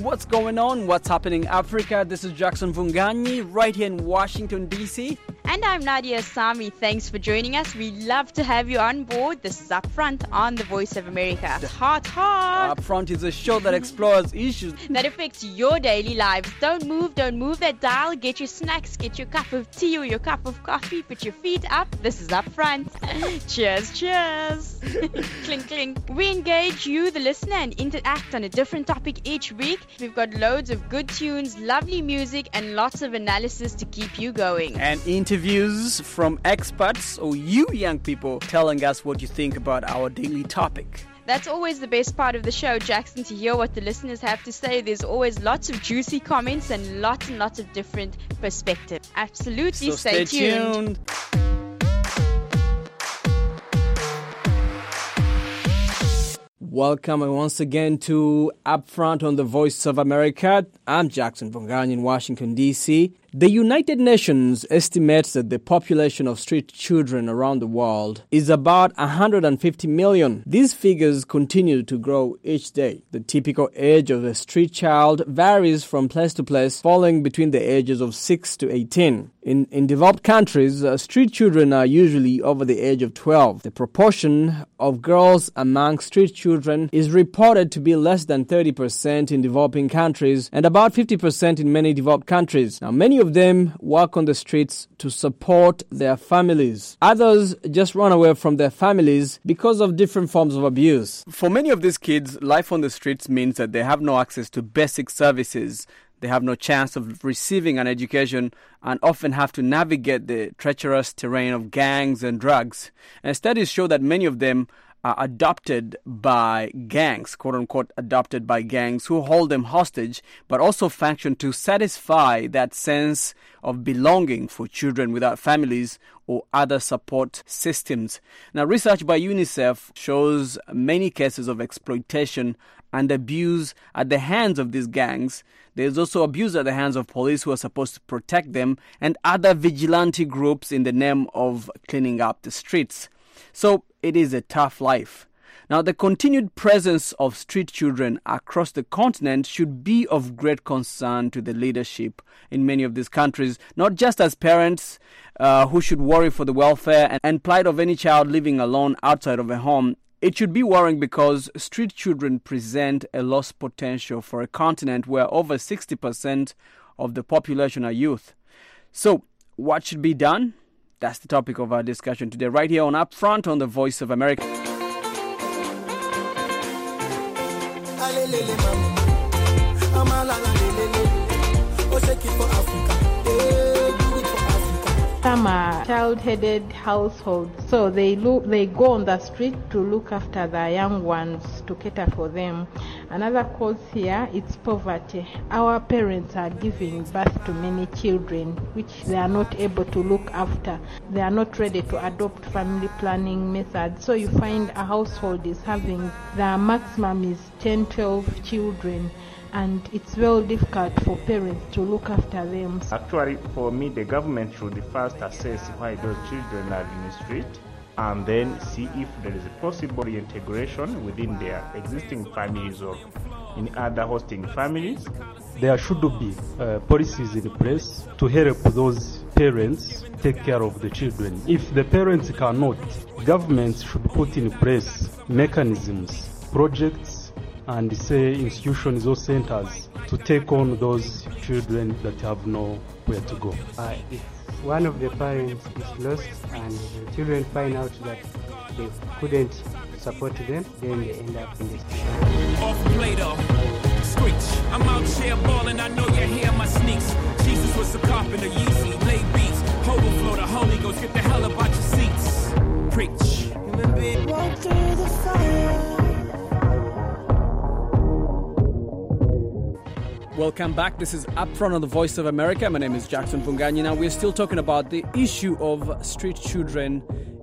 what's going on, what's happening in Africa. This is Jackson Vunganyi right here in Washington, D.C. And I'm Nadia Sami. Thanks for joining us. We love to have you on board. This is Upfront on the Voice of America. Hot. Upfront is a show that explores issues that affects your daily lives. Don't move that dial. Get your snacks, get your cup of tea or your cup of coffee. Put your feet up. This is Upfront. Cheers. Clink, clink. We engage you, the listener, and interact on a different topic each week. We've got loads of good tunes, lovely music, and lots of analysis to keep you going. And interviews from experts or you young people telling us what you think about our daily topic. That's always the best part of the show, Jackson, to hear what the listeners have to say. There's always lots of juicy comments and lots of different perspectives. Absolutely, so stay tuned. Welcome once again to Upfront on the Voice of America. I'm Jackson Vunganyi in Washington, D.C. The United Nations estimates that the population of street children around the world is about 150 million. These figures continue to grow each day. The typical age of a street child varies from place to place, falling between the ages of 6 to 18. In developed countries, street children are usually over the age of 12. The proportion of girls among street children is reported to be less than 30% in developing countries and about 50% in many developed countries. Now, many of them work on the streets to support their families. Others just run away from their families because of different forms of abuse. For many of these kids, life on the streets means that they have no access to basic services. They have no chance of receiving an education and often have to navigate the treacherous terrain of gangs and drugs. And studies show that many of them are adopted by gangs, quote-unquote adopted by gangs, who hold them hostage, but also function to satisfy that sense of belonging for children without families or other support systems. Now, research by UNICEF shows many cases of exploitation and abuse at the hands of these gangs. There's also abuse at the hands of police who are supposed to protect them and other vigilante groups in the name of cleaning up the streets. So it is a tough life. Now, the continued presence of street children across the continent should be of great concern to the leadership in many of these countries, not just as parents who should worry for the welfare and plight of any child living alone outside of a home. It should be worrying because street children present a lost potential for a continent where over 60% of the population are youth. So, what should be done? That's the topic of our discussion today, right here on Upfront on the Voice of America. Some are child-headed households, so they go on the street to look after the young ones, to cater for them. Another cause here is poverty. Our parents are giving birth to many children which they are not able to look after. They are not ready to adopt family planning methods. So you find a household is having, the maximum is 10, 12 children. And it's very difficult for parents to look after them. Actually, for me, the government should first assess why those children are in the street and then see if there is a possible integration within their existing families or in other hosting families. There should be policies in place to help those parents take care of the children. If the parents cannot, governments should put in place mechanisms, projects, and say institutions or centers to take on those children that have nowhere to go. If one of the parents is lost and the children find out that they couldn't support them, then they end up in the street. Off Play-Doh, screech. I'm out here balling, I know you hear my sneaks. Jesus was a carpenter, Yeezy, lay beats. Overflow, the Holy Ghost, get the hell up out your seats. Preach. Walk through the fire. Welcome back. This is Upfront on the Voice of America. My name is Jackson Vunganyi. Now, we're still talking about the issue of street children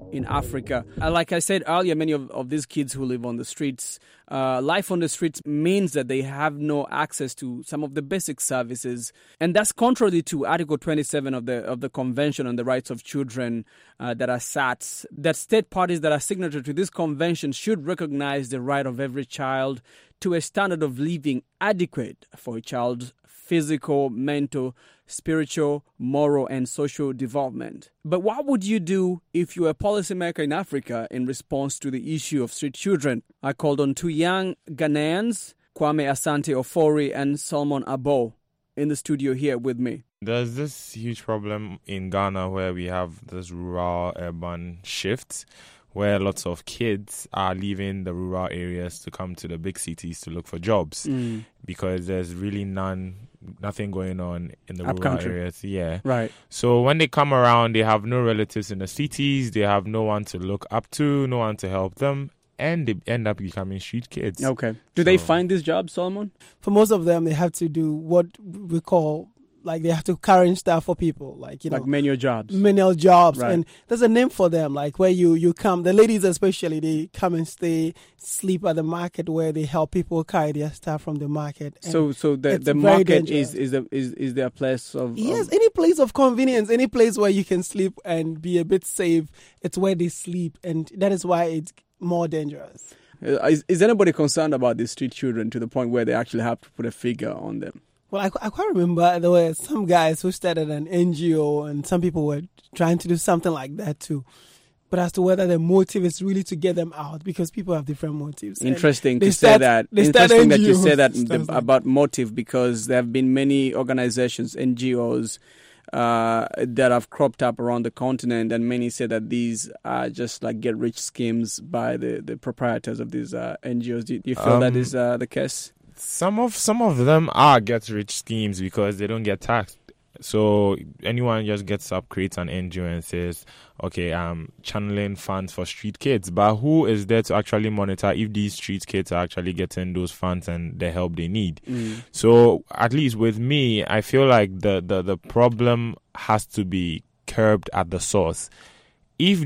in Africa. Like I said earlier, many of these kids who live on the streets, life on the streets means that they have no access to some of the basic services. And that's contrary to Article 27 of the Convention on the Rights of Children that are SATS, that state parties that are signatory to this convention should recognize the right of every child to a standard of living adequate for a child's physical, mental, spiritual, moral, and social development. But what would you do if you were a policymaker in Africa in response to the issue of street children? I called on two young Ghanaians, Kwame Asante Ofori and Solomon Abo, in the studio here with me. There's this huge problem in Ghana where we have this rural-urban shift, where lots of kids are leaving the rural areas to come to the big cities to look for jobs because there's really nothing going on in the rural areas. Yeah. Right. So when they come around, they have no relatives in the cities. They have no one to look up to, no one to help them. And they end up becoming street kids. Okay. Do they find these jobs, Solomon? For most of them, they have to do what we call, like, they have to carry stuff for people, like menial jobs. Menial jobs, right. And there's a name for them, like where you come. The ladies especially, they come and sleep at the market where they help people carry their stuff from the market. So the market is their place of any place of convenience, any place where you can sleep and be a bit safe. It's where they sleep, and that is why it's more dangerous. Is anybody concerned about these street children to the point where they actually have to put a figure on them? Well, I quite remember there were some guys who started an NGO, and some people were trying to do something like that too. But as to whether the motive is really to get them out, because people have different motives. Interesting to say that. Interesting that you say that about motive, because there have been many organizations, NGOs, that have cropped up around the continent, and many say that these are just like get-rich schemes by the proprietors of these NGOs. Do you feel that is the case? Some of them are get-rich schemes because they don't get taxed. So anyone just gets up, creates an NGO and says, okay, I'm channeling funds for street kids. But who is there to actually monitor if these street kids are actually getting those funds and the help they need? So at least with me, I feel like the problem has to be curbed at the source. This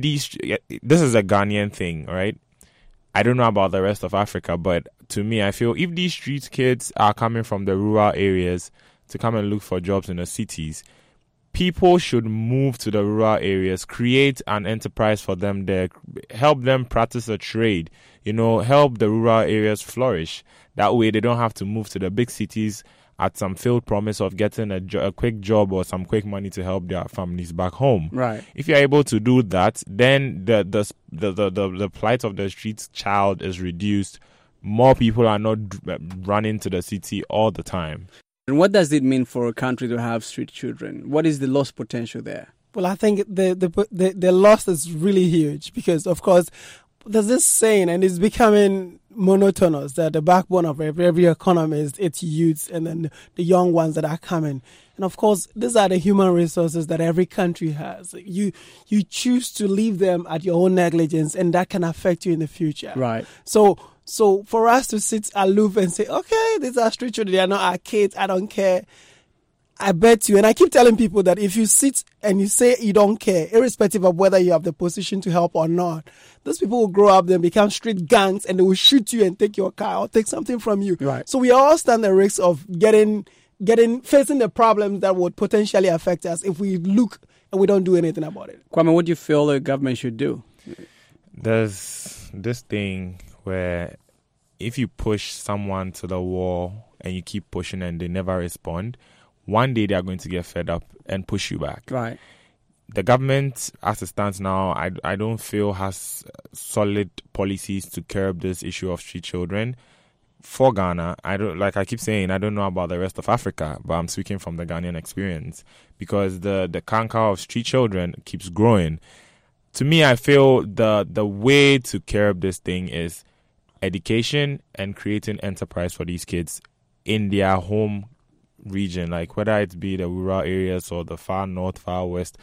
is a Ghanaian thing, right? I don't know about the rest of Africa, but to me, I feel if these street kids are coming from the rural areas to come and look for jobs in the cities, people should move to the rural areas, create an enterprise for them there, help them practice a trade, help the rural areas flourish. That way they don't have to move to the big cities at some failed promise of getting a quick job or some quick money to help their families back home. Right. If you're able to do that, then the plight of the street child is reduced. More people are not running to the city all the time. And what does it mean for a country to have street children? What is the lost potential there? Well, I think the loss is really huge because, of course, there's this saying, and it's becoming monotonous, that the backbone of every economy is its youths and then the young ones that are coming. And of course, these are the human resources that every country has. You choose to leave them at your own negligence, and that can affect you in the future. Right. So for us to sit aloof and say, okay, these are street children, they are not our kids, I don't care. I bet you, and I keep telling people that if you sit and you say you don't care, irrespective of whether you have the position to help or not, those people will grow up, then become street gangs, and they will shoot you and take your car or take something from you. Right. So we all stand the risk of facing the problems that would potentially affect us if we look and we don't do anything about it. Kwame, what do you feel the government should do? There's this thing where if you push someone to the wall and you keep pushing and they never respond, one day they are going to get fed up and push you back. Right. The government, as it stands now, I don't feel has solid policies to curb this issue of street children. For Ghana, I keep saying, I don't know about the rest of Africa, but I'm speaking from the Ghanaian experience because the canker of street children keeps growing. To me, I feel the way to curb this thing is education and creating enterprise for these kids in their home region, like whether it be the rural areas or the far north, far west.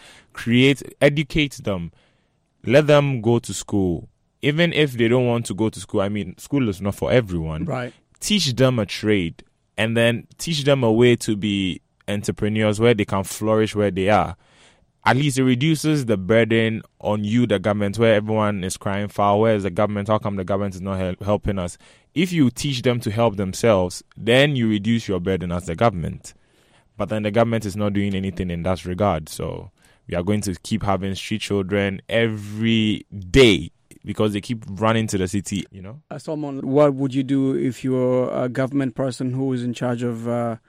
Educate them, let them go to school. Even if they don't want to go to school, I mean, school is not for everyone. Right. Teach them a trade and then teach them a way to be entrepreneurs where they can flourish where they are. at least it reduces the burden on you, the government, where everyone is crying foul. Where is the government? How come the government is not helping us? If you teach them to help themselves, then you reduce your burden as the government. But then the government is not doing anything in that regard. So we are going to keep having street children every day because they keep running to the city, you know. Solomon, what would you do if you were a government person who is in charge of,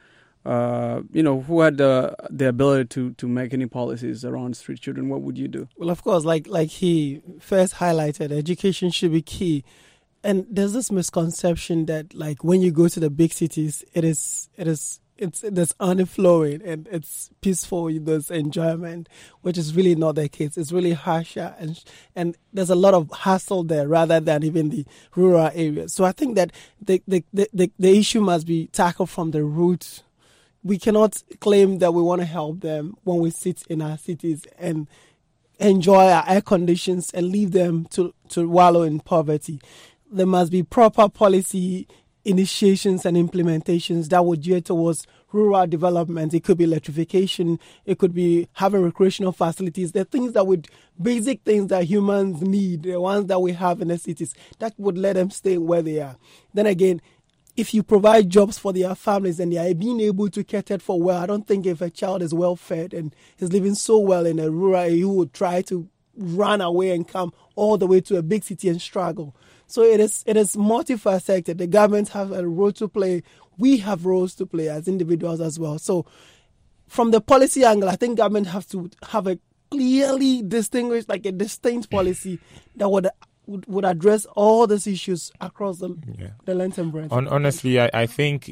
who had the ability to make any policies around street children? What would you do? Well, of course, like he first highlighted, education should be key. And there's this misconception that, like, when you go to the big cities, it's there's honey flowing and it's peaceful, there's enjoyment, which is really not the case. It's really harsher and there's a lot of hassle there rather than even the rural areas. So I think that the issue must be tackled from the root. We cannot claim that we want to help them when we sit in our cities and enjoy our air conditions and leave them to wallow in poverty. There must be proper policy initiations and implementations that would gear towards rural development. It could be electrification. It could be having recreational facilities. The things basic things that humans need, the ones that we have in the cities, that would let them stay where they are. Then again, if you provide jobs for their families and they are being able to cater for well, I don't think if a child is well fed and is living so well in a rural area, you would try to run away and come all the way to a big city and struggle. So it is multifaceted. The government have a role to play. We have roles to play as individuals as well. So from the policy angle, I think government have to have a clearly distinguished, like a distinct policy that would address all these issues across the length and breadth. Honestly, I think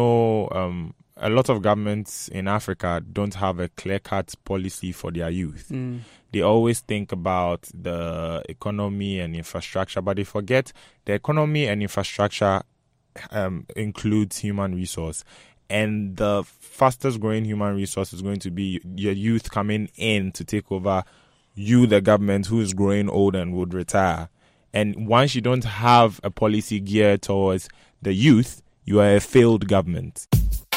a lot of governments in Africa don't have a clear-cut policy for their youth. They always think about the economy and infrastructure, but they forget the economy and infrastructure includes human resource. And the fastest growing human resource is going to be your youth coming in to take over you, the government, who is growing old and would retire. And once you don't have a policy geared towards the youth, you are a failed government.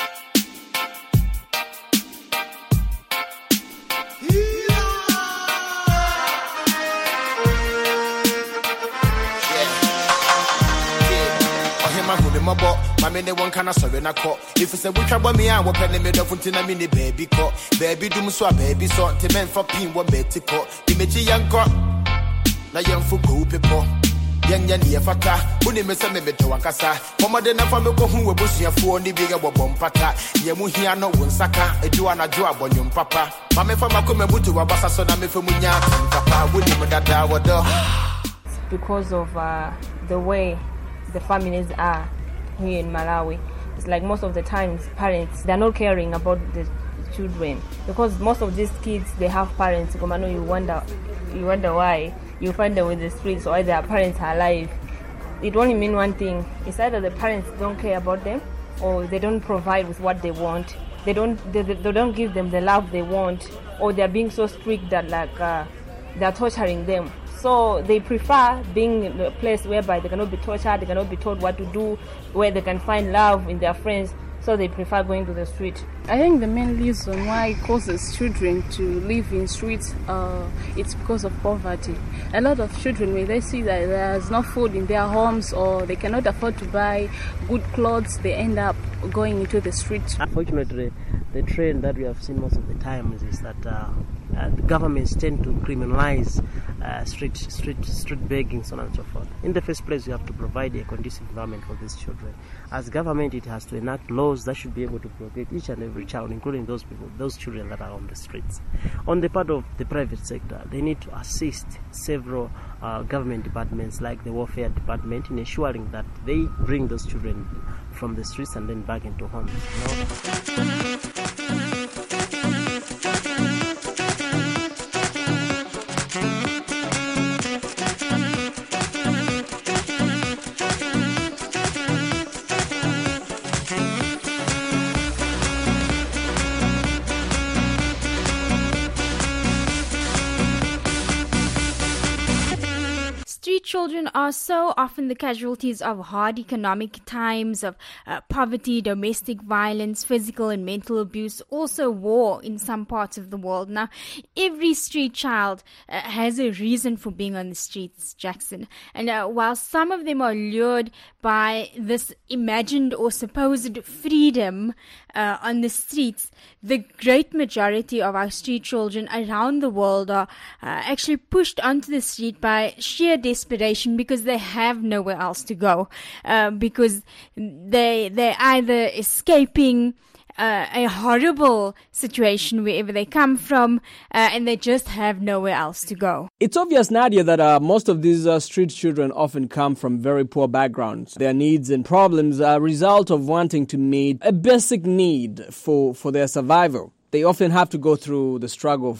Mammy, they won't kind of sorry na call. If it's a witch about me, I will penny made of until I mean the baby caught. Baby do so baby so to men for pin one betty caught. Image young caught. Na young for group people. Young near fata. Bunny miss a mebe to Wankasa. Mama then a family who will push your phone the bigger bomb pata. Yamu here no one saka. A duana job on your papa. Mammy from a come to a bassa son of me from Munya. Papa would him that hour door. Because of the way the families are here in Malawi. It's like most of the times parents, they're not caring about the children because most of these kids, they have parents. You wonder why. You find them in the streets or their parents are alive. It only means one thing. It's either the parents don't care about them or they don't provide with what they want. They don't give them the love they want, or they're being so strict that they're torturing them. So they prefer being in a place whereby they cannot be tortured, they cannot be told what to do, where they can find love in their friends. So they prefer going to the street. I think the main reason why it causes children to live in streets, it's because of poverty. A lot of children, when they see that there's no food in their homes or they cannot afford to buy good clothes, they end up going into the streets. Unfortunately, the trend that we have seen most of the time is that the governments tend to criminalize street begging, so on and so forth. In the first place, you have to provide a conducive environment for these children. As government, it has to enact laws that should be able to protect each and every child, including those children that are on the streets. On the part of the private sector, they need to assist several government departments like the welfare department in ensuring that they bring those children from the streets and then back into homes. street children are so often the casualties of hard economic times, of poverty, domestic violence, physical and mental abuse, also war in some parts of the world. Now, every street child has a reason for being on the streets, Jackson. And while some of them are lured by this imagined or supposed freedom on the streets, the great majority of our street children around the world are actually pushed onto the street by sheer desperation because they have nowhere else to go, because they're either escaping a horrible situation wherever they come from, and they just have nowhere else to go. It's obvious, Nadia, that most of these street children often come from very poor backgrounds. Their needs and problems are a result of wanting to meet a basic need for their survival. They often have to go through the struggle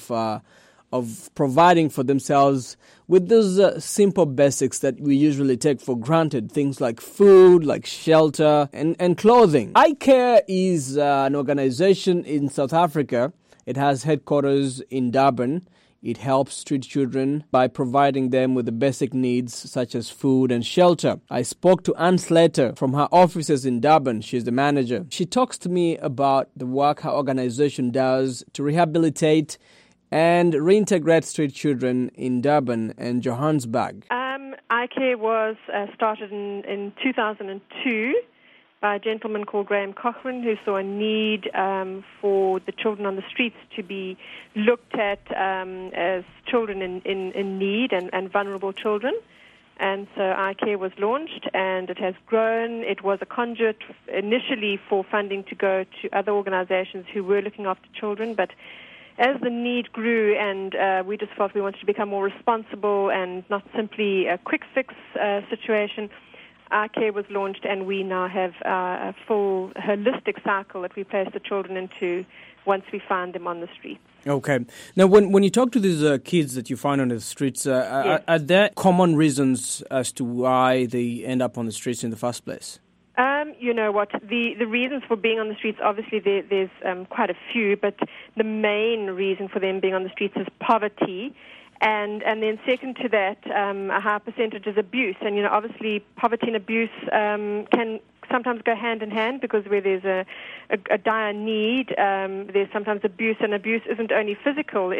of providing for themselves with those simple basics that we usually take for granted, things like food, like shelter, and clothing. iCare is an organization in South Africa. It has headquarters in Durban. It helps street children by providing them with the basic needs such as food and shelter. I spoke to Anne Slater from her offices in Durban. She's the manager. She talks to me about the work her organization does to rehabilitate and reintegrate street children in Durban and Johannesburg. iCare was started in 2002 by a gentleman called Graham Cochrane, who saw a need for the children on the streets to be looked at as children in need and vulnerable children. And so iCare was launched, and it has grown. It was a conduit initially for funding to go to other organizations who were looking after children, but as the need grew and we just felt we wanted to become more responsible and not simply a quick fix situation, iCare was launched, and we now have a full holistic cycle that we place the children into once we find them on the streets. Okay. Now, when you talk to these kids that you find on the streets, yes. Are there common reasons as to why they end up on the streets in the first place? You know what, the reasons for being on the streets, obviously there's quite a few, but the main reason for them being on the streets is poverty. And then second to that, a high percentage is abuse. And, you know, obviously poverty and abuse can sometimes go hand in hand, because where there's a dire need, there's sometimes abuse, and abuse isn't only physical,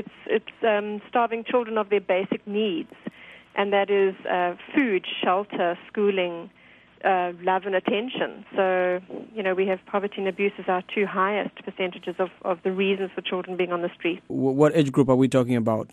it's starving children of their basic needs. And that is food, shelter, schooling, love and attention. So, you know, we have poverty and abuse as our two highest percentages of the reasons for children being on the street. What age group are we talking about?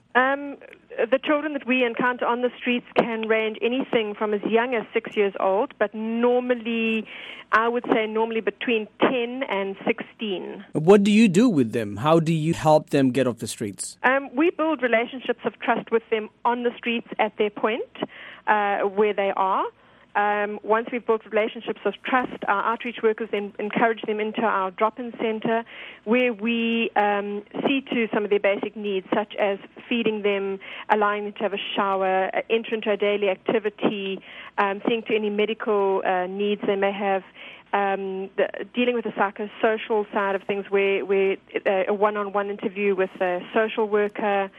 The children that we encounter on the streets can range anything from as young as 6 years old, but normally, I would say normally between 10 and 16. What do you do with them? How do you help them get off the streets? We build relationships of trust with them on the streets at their point, where they are. Once we've built relationships of trust, our outreach workers then encourage them into our drop-in center, where we see to some of their basic needs, such as feeding them, allowing them to have a shower, enter into a daily activity, seeing to any medical needs they may have, dealing with the psychosocial side of things, where a one-on-one interview with a social worker,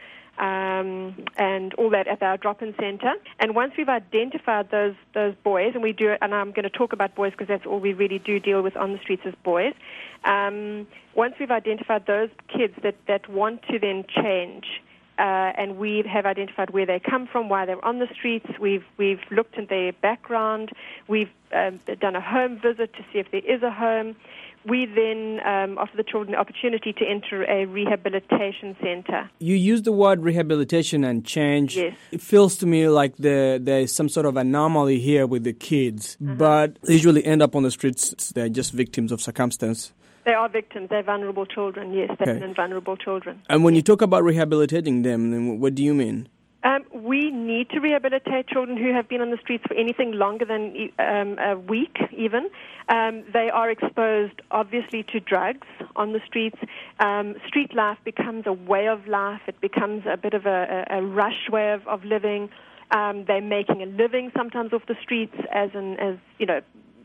and all that at our drop-in center. And once we've identified those boys, and we do, and I'm going to talk about boys because that's all we really do deal with on the streets is boys. Once we've identified those kids that want to then change, and we have identified where they come from, why they're on the streets, we've looked at their background, we've done a home visit to see if there is a home. We then offer the children the opportunity to enter a rehabilitation center. You use the word rehabilitation and change. Yes. It feels to me like there is some sort of anomaly here with the kids, but they usually end up on the streets. They're just victims of circumstance. They are victims. They're vulnerable children, yes. They're vulnerable children. And when you talk about rehabilitating them, then what do you mean? We need to rehabilitate children who have been on the streets for anything longer than a week, even. They are exposed, obviously, to drugs on the streets. Street life becomes a way of life. It becomes a bit of a rush way of living. They're making a living sometimes off the streets, as you know,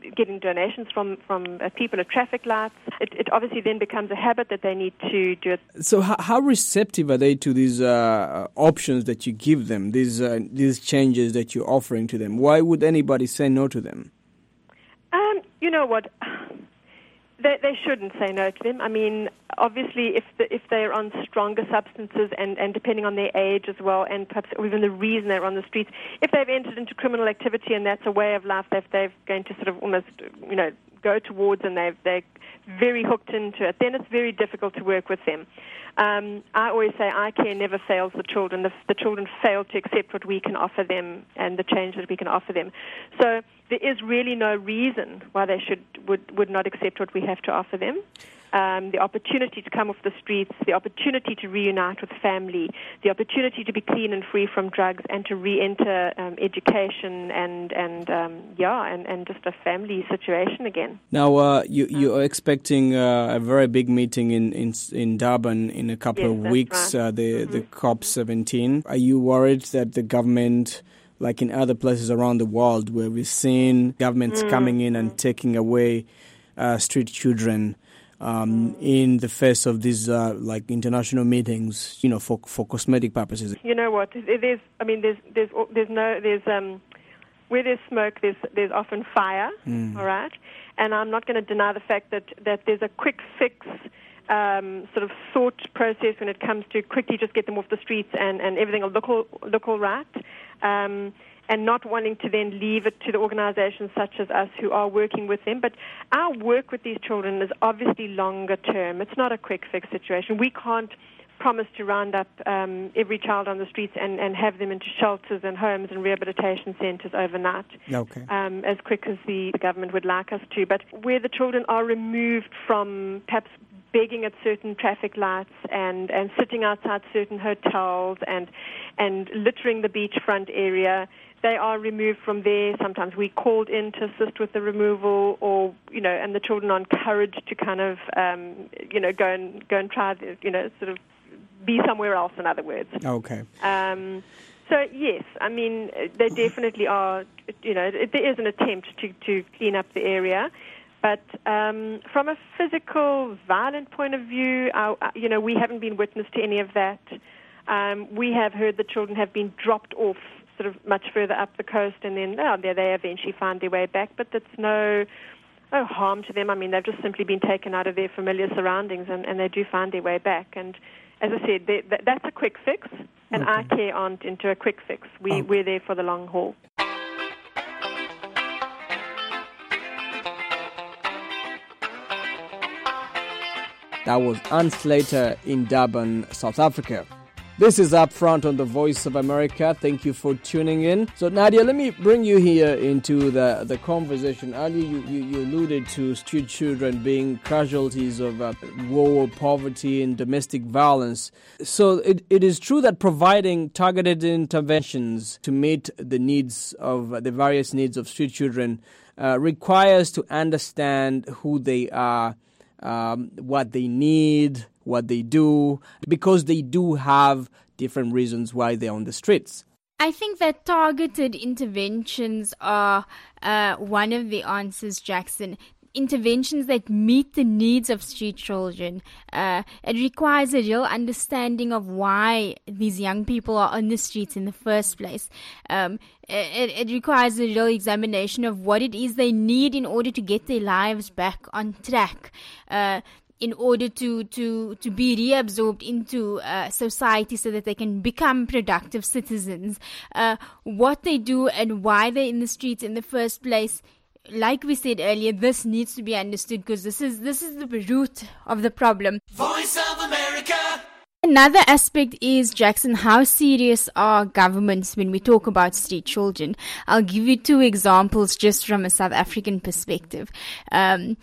getting donations from people at traffic lights. It obviously then becomes a habit that they need to do it. So how receptive are they to these options that you give them, these changes that you're offering to them? Why would anybody say no to them? You know what? They shouldn't say no to them. I mean, obviously, if they're on stronger substances and depending on their age as well, and perhaps even the reason they're on the streets, if they've entered into criminal activity and that's a way of life that they're going to sort of almost, go towards, and they're very hooked into it, then it's very difficult to work with them. I always say iCare never fails the children. The children fail to accept what we can offer them and the change that we can offer them. So there is really no reason why they would not accept what we have to offer them. The opportunity to come off the streets, the opportunity to reunite with family, the opportunity to be clean and free from drugs, and to re-enter education and just a family situation again. Now, you are expecting a very big meeting in Durban in a couple of weeks, right. The COP17. Are you worried that the government, like in other places around the world where we've seen governments coming in and taking away street children, in the face of these international meetings, for cosmetic purposes? You know what? Where there's smoke, there's often fire. All right, and I'm not going to deny the fact that there's a quick fix sort of thought process when it comes to quickly just get them off the streets and everything will look all right. And not wanting to then leave it to the organizations such as us who are working with them. But our work with these children is obviously longer term. It's not a quick fix situation. We can't promise to round up every child on the streets and have them into shelters and homes and rehabilitation centers overnight, as quick as the government would like us to. But where the children are removed from perhaps begging at certain traffic lights and sitting outside certain hotels and littering the beachfront area, they are removed from there. Sometimes we called in to assist with the removal, or and the children are encouraged to kind of go and try sort of be somewhere else. In other words. Okay. So yes, I mean they definitely are. There is an attempt to clean up the area. But from a physical, violent point of view, we haven't been witness to any of that. We have heard the children have been dropped off sort of much further up the coast, and then they eventually find their way back. But that's no harm to them. I mean, they've just simply been taken out of their familiar surroundings, and they do find their way back. And as I said, that's a quick fix, and iCare aren't into a quick fix. We're there for the long haul. That was Anne Slater in Durban, South Africa. This is Upfront on the Voice of America. Thank you for tuning in. So, Nadia, let me bring you here into the conversation. Earlier, you alluded to street children being casualties of war, poverty, and domestic violence. So, it is true that providing targeted interventions to meet the needs of the various needs of street children requires to understand who they are, what they need, what they do, because they do have different reasons why they're on the streets. I think that targeted interventions are one of the answers, Jackson. Interventions that meet the needs of street children. It requires a real understanding of why these young people are on the streets in the first place. It requires a real examination of what it is they need in order to get their lives back on track. In order to be reabsorbed into society so that they can become productive citizens. What they do and why they're in the streets in the first place, like we said earlier, this needs to be understood because this is the root of the problem. Voice of America. Another aspect is, Jackson, how serious are governments when we talk about street children? I'll give you two examples just from a South African perspective. When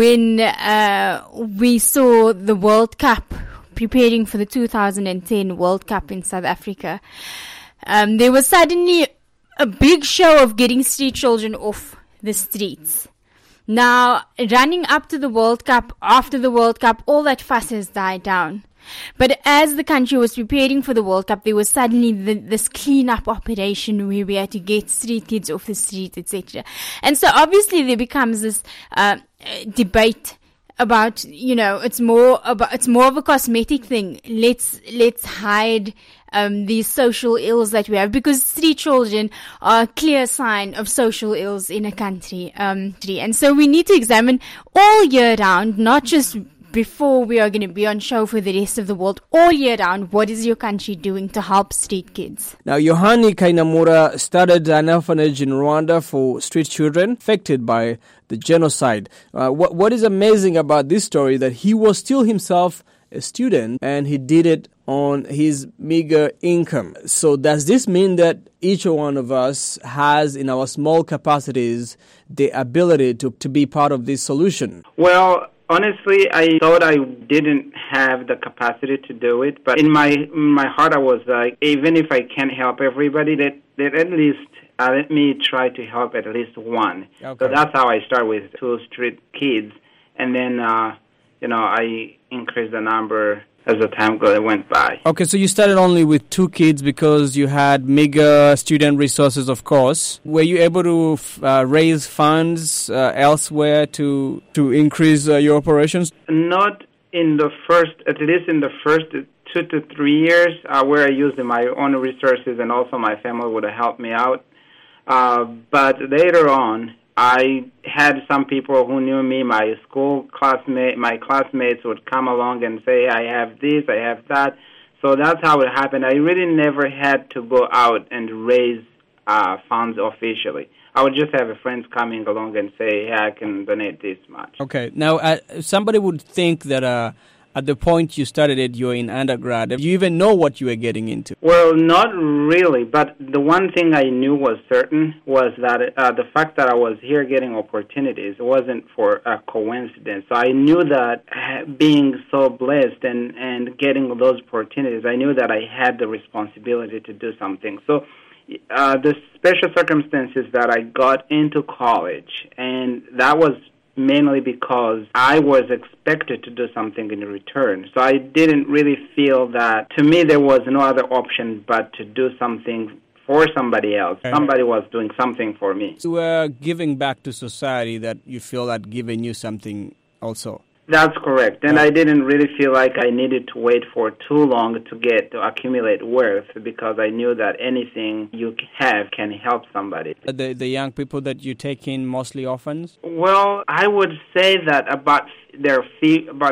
we saw the World Cup, preparing for the 2010 World Cup in South Africa, there was suddenly a big show of getting street children off the streets. Now, running up to the World Cup, after the World Cup, all that fuss has died down. But as the country was preparing for the World Cup, there was suddenly this clean-up operation where we had to get street kids off the street, etc. And so obviously there becomes this debate about, it's more of a cosmetic thing. Let's hide these social ills that we have, because street children are a clear sign of social ills in a country. And so we need to examine all year round, not just before we are going to be on show for the rest of the world, all year round, what is your country doing to help street kids? Now, Yohani Kainamura started an orphanage in Rwanda for street children affected by the genocide. What is amazing about this story that he was still himself a student and he did it on his meager income. So does this mean that each one of us has, in our small capacities, the ability to be part of this solution? Well, honestly, I thought I didn't have the capacity to do it, but in my heart I was like, even if I can't help everybody, that at least let me try to help at least one. Okay. So that's how I start with 2 street kids, and then I increased the number as the time went by. Okay, so you started only with 2 kids because you had meager student resources, of course. Were you able to raise funds elsewhere to increase your operations? Not in the first, at least in the first 2 to 3 years, where I used my own resources and also my family would have helped me out. But later on, I had some people who knew me, my classmates would come along and say, I have this, I have that. So that's how it happened. I really never had to go out and raise funds officially. I would just have friends coming along and say, hey, I can donate this much. Okay. Now, somebody would think that at the point you started it, you were in undergrad. Did you even know what you were getting into? Well, not really, but the one thing I knew was certain was that the fact that I was here getting opportunities wasn't for a coincidence. So I knew that being so blessed and getting those opportunities, I knew that I had the responsibility to do something. So the special circumstances that I got into college, and that was mainly because I was expected to do something in return. So I didn't really feel that, to me, there was no other option but to do something for somebody else. Okay. Somebody was doing something for me. So we're giving back to society that you feel that giving you something also. That's correct. And I didn't really feel like I needed to wait for too long to accumulate worth, because I knew that anything you have can help somebody. The young people that you take in, mostly orphans? Well, I would say that there are about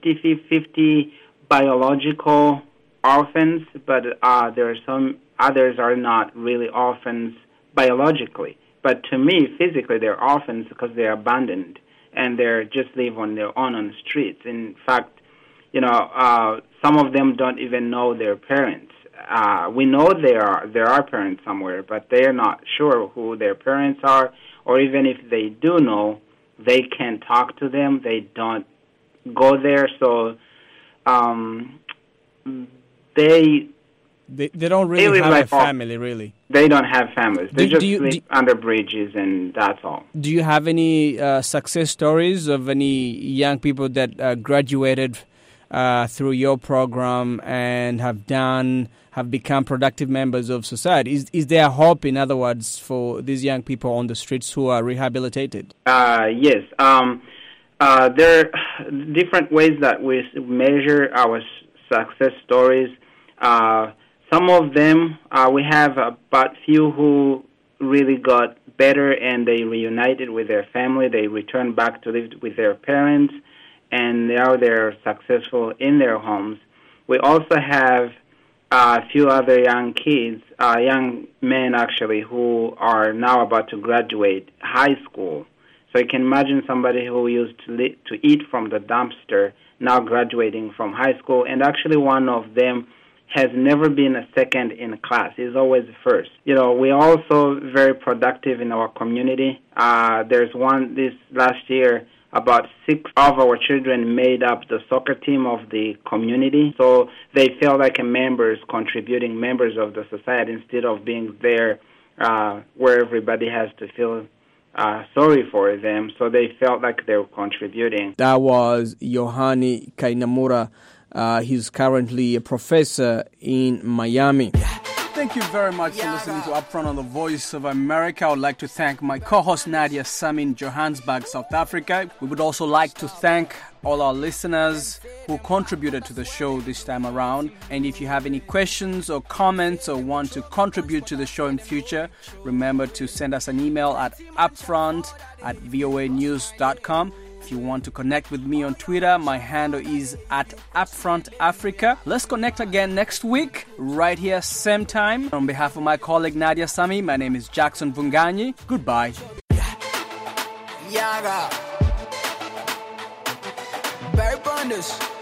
50 biological orphans, but there are some others are not really orphans biologically. But to me, physically, they're orphans because they're abandoned. And they just live on their own on the streets. In fact, some of them don't even know their parents. We know there are parents somewhere, but they are not sure who their parents are, or even if they do know, they can't talk to them. They don't go there, so they don't really have a family, really. They don't have families. They just live under bridges, and that's all. Do you have any success stories of any young people that graduated through your program and have become productive members of society? Is there hope, in other words, for these young people on the streets who are rehabilitated? Yes. There are different ways that we measure our success stories. Some of them, we have about few who really got better and they reunited with their family. They returned back to live with their parents, and now they're successful in their homes. We also have a few other young kids, young men actually, who are now about to graduate high school. So you can imagine somebody who used to eat from the dumpster now graduating from high school, and actually one of them has never been a second in class. He's always first. We're also very productive in our community. There's one this last year, about 6 of our children made up the soccer team of the community. So they felt like contributing members of the society instead of being there where everybody has to feel sorry for them. So they felt like they were contributing. That was Yohani Kainamura, He's currently a professor in Miami. Thank you very much for listening to Upfront on the Voice of America. I would like to thank my co-host Nadia Sami in Johannesburg, South Africa. We would also like to thank all our listeners who contributed to the show this time around. And if you have any questions or comments or want to contribute to the show in future, remember to send us an email at upfront@voanews.com. If you want to connect with me on Twitter, my handle is @UpfrontAfrica. Let's connect again next week, right here, same time. On behalf of my colleague Nadia Sami, my name is Jackson Vunganyi. Goodbye. Yaga. Barry Bonders.